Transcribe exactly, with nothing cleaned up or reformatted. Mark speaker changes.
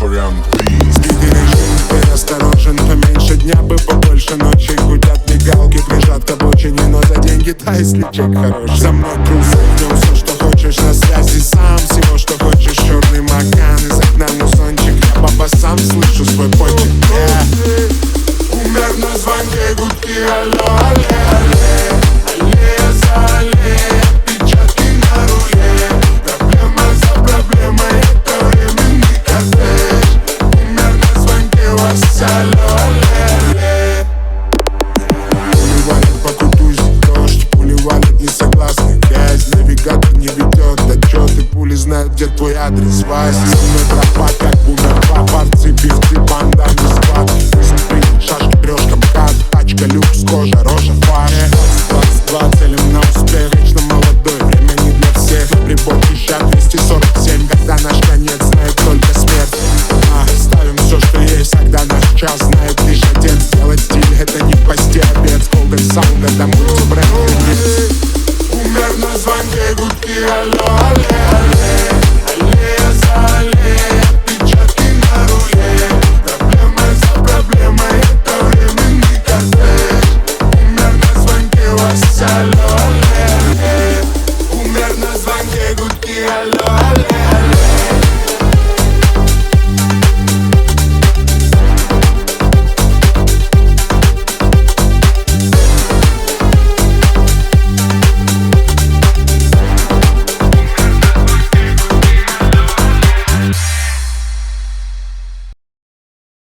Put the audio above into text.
Speaker 1: Florian, please.
Speaker 2: Сбитый режим, ты осторожен, поменьше дня бы, побольше ночи. Гудят мигалки, прижат к обочине, но за деньги, да, если чек хороший. За мной крусы, днем все, что хочешь, на связи сам. Всего, что хочешь, черный макан, из окна мусончик. Я папа сам слышу свой почек. Yeah. Умер на звонке, гудки, алло, алле, алле. Аллея за аллеей, отпечатки на руле. Проблема за проблемой, это временный кортеж. Умер на звонке, у вас алло, алле, алле. Пули валят по кутузе, дождь, пули валят не согласны. Грязь, навигатор не ведет отчеты, пули знают, где твой адрес. Вась, со мной тропа, как бумер, два порции, пивцы, банда, не склад. Шашки, трешка, МКАД, тачка, люкс, кожа, рожа, фар. двадцать два, целим на успех, вечно молодой, время не для всех. Прибор пищат двести сорок семь, когда наш конец знает только смерть. А, ставим все, что есть, когда наш час знает лишь один. Сделать стиль, это не в посте обед. С голден саунд, это мультибренд. Умер на звонке, гудки, алло, алле, алле.